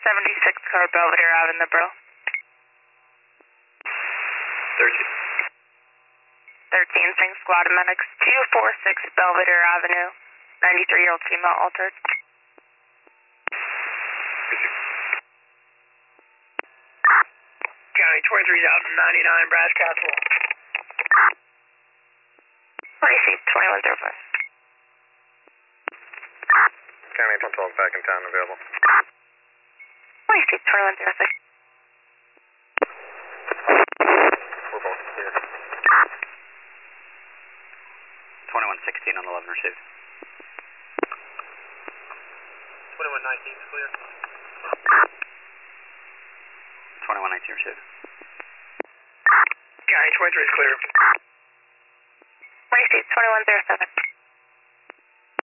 76 car Belvedere Avenue, bro. 13, Sing Squad Medics, 246 Belvedere Avenue, 93-year-old female altered. County 23,099, Brass Castle. 2105. County 112 back in town, available. 2106. We're both clear. 2116 on the 11 received. 2119 is clear. 2119 received. County 23 is clear. 2107.